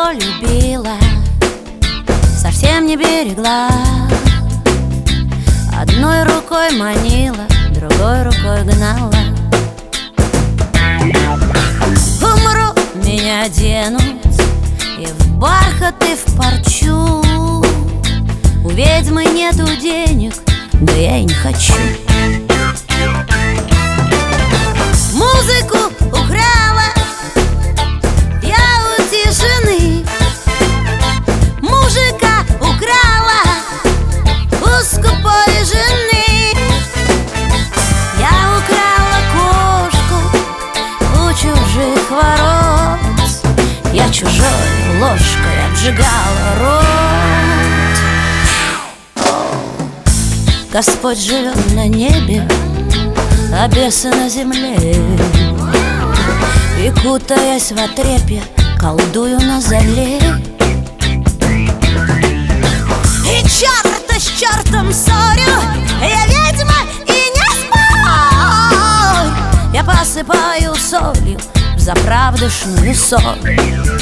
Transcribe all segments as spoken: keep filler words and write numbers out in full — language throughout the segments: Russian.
кого любила, совсем не берегла. Одной рукой манила, другой рукой гнала. Умру, меня денут и в бархат, и в парчу. У ведьмы нету денег, да я и не хочу. Музыку украла я у тишины, мужика украла у скупой жены. Я украла кошку у чужих ворот, я чужой ложкой обжигала рот. Господь живет на небе, а бесы на земле. И, кутаясь в отрепье, колдую на зале. И черта с чертом ссорю, я ведьма и не спорь. Я посыпаю солью в заправдышную соль.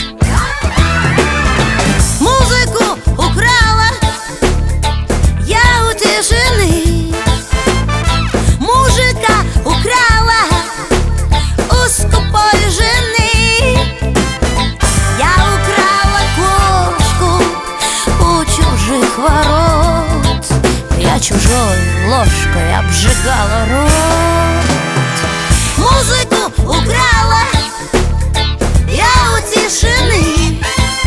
Музыку украла я у тишины, мужика украла у скупой жены. Я украла кошку у чужих ворот, я чужой ложкой обжигала рот. Музыку украла я у тишины,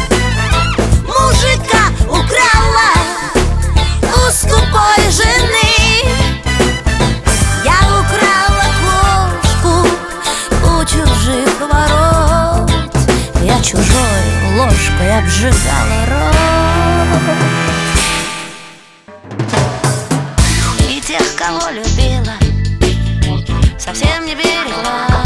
мужика украла у скупой жены. Я украла кошку у чужих ворот, я чужой ложкой обжигала рот. И тех, кого любила, совсем не берегла.